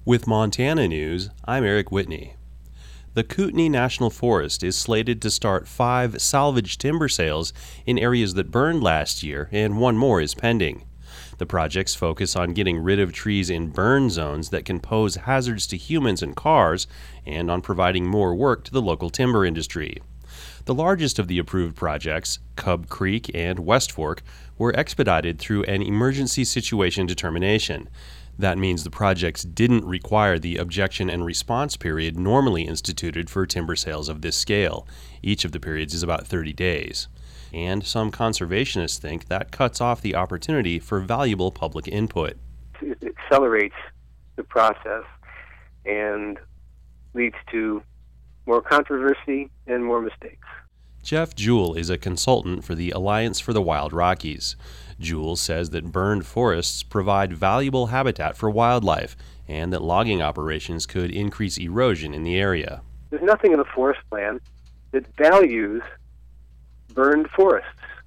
With Montana News, I'm Eric Whitney. The Kootenai National Forest is slated to start 5 salvage timber sales in areas that burned last year, and one more is pending. The projects focus on getting rid of trees in burn zones that can pose hazards to humans and cars, and on providing more work to the local timber industry. The largest of the approved projects, Cub Creek and West Fork, were expedited through an emergency situation determination. That means the projects didn't require the objection and response period normally instituted for timber sales of this scale. Each of the periods is about 30 days. And some conservationists think that cuts off the opportunity for valuable public input. It accelerates the process and leads to more controversy and more mistakes. Jeff Jewell is a consultant for the Alliance for the Wild Rockies. Jewell says that burned forests provide valuable habitat for wildlife and that logging operations could increase erosion in the area. There's nothing in the forest plan that values burned forests.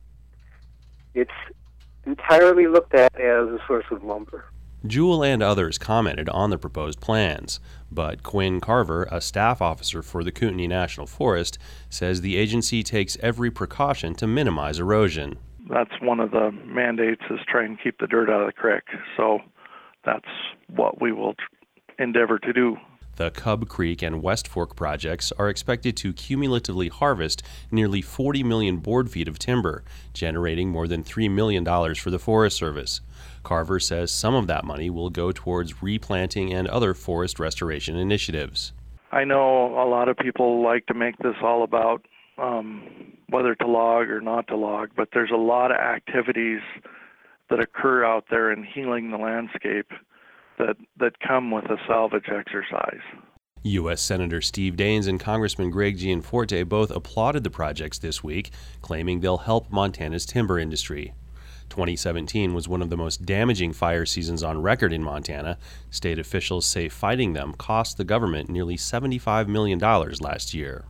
It's entirely looked at as a source of lumber. Jewell and others commented on the proposed plans, but Quinn Carver, a staff officer for the Kootenai National Forest, says the agency takes every precaution to minimize erosion. That's one of the mandates, is try and keep the dirt out of the creek. So that's what we will endeavor to do. The Cub Creek and West Fork projects are expected to cumulatively harvest nearly 40 million board feet of timber, generating more than $3 million for the Forest Service. Carver says some of that money will go towards replanting and other forest restoration initiatives. I know a lot of people like to make this all about whether to log or not to log, but there's a lot of activities that occur out there in healing the landscape that come with a salvage exercise. U.S. Senator Steve Daines and Congressman Greg Gianforte both applauded the projects this week, claiming they'll help Montana's timber industry. 2017 was one of the most damaging fire seasons on record in Montana. State officials say fighting them cost the government nearly $75 million last year.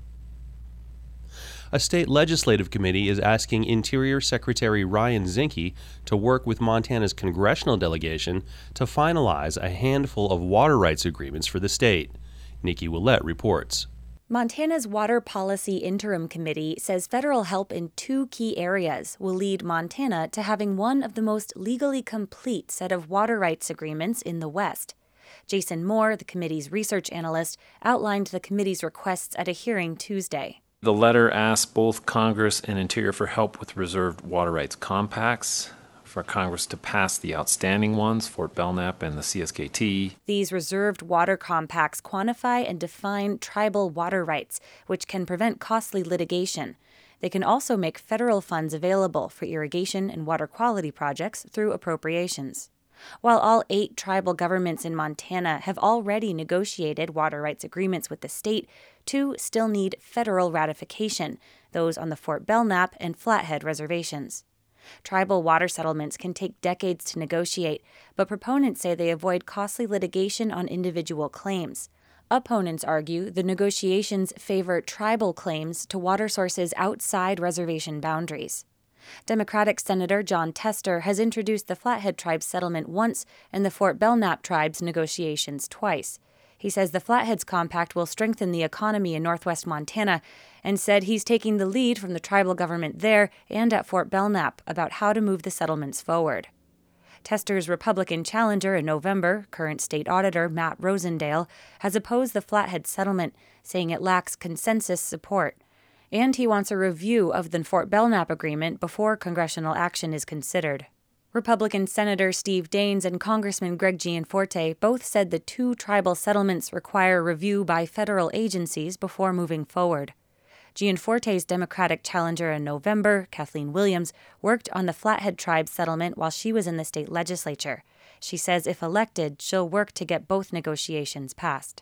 A state legislative committee is asking Interior Secretary Ryan Zinke to work with Montana's congressional delegation to finalize a handful of water rights agreements for the state. Nikki Willett reports. Montana's Water Policy Interim Committee says federal help in 2 key areas will lead Montana to having one of the most legally complete set of water rights agreements in the West. Jason Moore, the committee's research analyst, outlined the committee's requests at a hearing Tuesday. The letter asked both Congress and Interior for help with reserved water rights compacts, for Congress to pass the outstanding ones, Fort Belknap and the CSKT. These reserved water compacts quantify and define tribal water rights, which can prevent costly litigation. They can also make federal funds available for irrigation and water quality projects through appropriations. While all 8 tribal governments in Montana have already negotiated water rights agreements with the state, 2 still need federal ratification, those on the Fort Belknap and Flathead reservations. Tribal water settlements can take decades to negotiate, but proponents say they avoid costly litigation on individual claims. Opponents argue the negotiations favor tribal claims to water sources outside reservation boundaries. Democratic Senator Jon Tester has introduced the Flathead Tribe's settlement once and the Fort Belknap Tribe's negotiations twice. He says the Flatheads Compact will strengthen the economy in northwest Montana and said he's taking the lead from the tribal government there and at Fort Belknap about how to move the settlements forward. Tester's Republican challenger in November, current state auditor Matt Rosendale, has opposed the Flathead settlement, saying it lacks consensus support. And he wants a review of the Fort Belknap agreement before congressional action is considered. Republican Senator Steve Daines and Congressman Greg Gianforte both said the 2 tribal settlements require review by federal agencies before moving forward. Gianforte's Democratic challenger in November, Kathleen Williams, worked on the Flathead Tribe settlement while she was in the state legislature. She says if elected, she'll work to get both negotiations passed.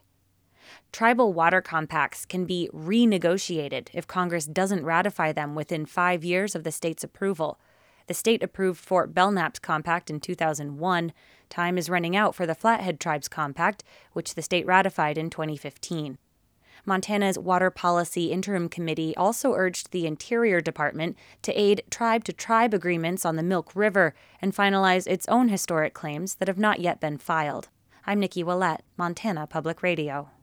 Tribal water compacts can be renegotiated if Congress doesn't ratify them within 5 years of the state's approval. The state approved Fort Belknap's compact in 2001. Time is running out for the Flathead Tribe's compact, which the state ratified in 2015. Montana's Water Policy Interim Committee also urged the Interior Department to aid tribe-to-tribe agreements on the Milk River and finalize its own historic claims that have not yet been filed. I'm Nikki Willett, Montana Public Radio.